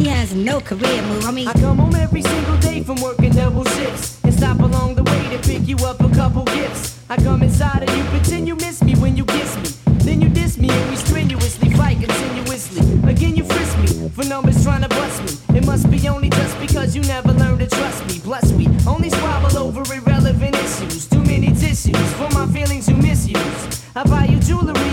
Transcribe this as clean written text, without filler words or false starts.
he has no career move. I come home every single day from working double shifts and stop along the way to pick you up a couple gifts. I come inside of you, pretend you miss me when you kiss me. Then you diss me and we strenuously fight continuously. Again you frisk me for numbers trying to bust me. It must be only just because you never learned to trust me. Plus we only squabble over irrelevant issues. Too many tissues for my feelings you misuse. I buy you jewelry